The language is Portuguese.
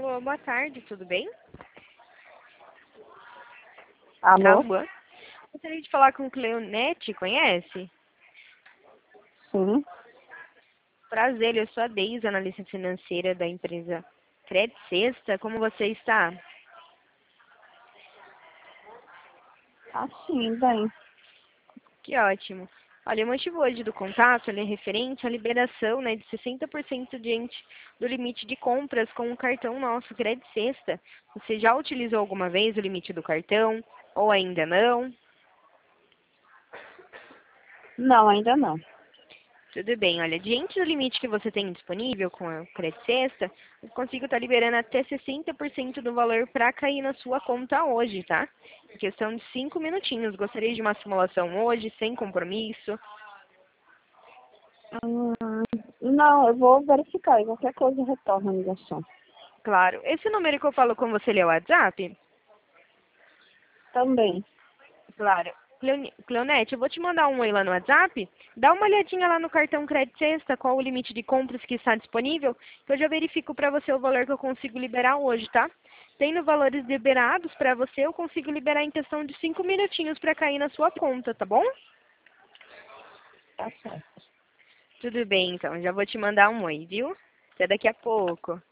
Alô, boa tarde, tudo bem? Alô? Alô? Gostaria de falar com o Cleonete, conhece? Sim. Prazer, eu sou a Deise, analista financeira da empresa Credit Sexta. Como você está? Assim, bem. Que ótimo. Olha, o motivo hoje do contato ele é referente à liberação, de 60% diante do limite de compras com o cartão nosso Credit Sexta. Você já utilizou alguma vez o limite do cartão ou ainda não? Não, ainda não. Tudo bem, olha, diante do limite que você tem disponível com a Credit Sexta, eu consigo estar liberando até 60% do valor para cair na sua conta hoje, tá? Em questão de 5 minutinhos. Gostaria de uma simulação hoje, sem compromisso? Não, eu vou verificar e qualquer coisa eu retorno a ligação. Claro. Esse número que eu falo com você, ele é o WhatsApp? Também. Claro. Cleonete, eu vou te mandar um oi lá no WhatsApp. Dá uma olhadinha lá no cartão Credit Sexta, qual o limite de compras que está disponível, que eu já verifico para você o valor que eu consigo liberar hoje, tá? Tendo valores liberados para você, eu consigo liberar em questão de 5 minutinhos para cair na sua conta, tá bom? Tá certo. Tudo bem, então. Já vou te mandar um oi, viu? Até daqui a pouco.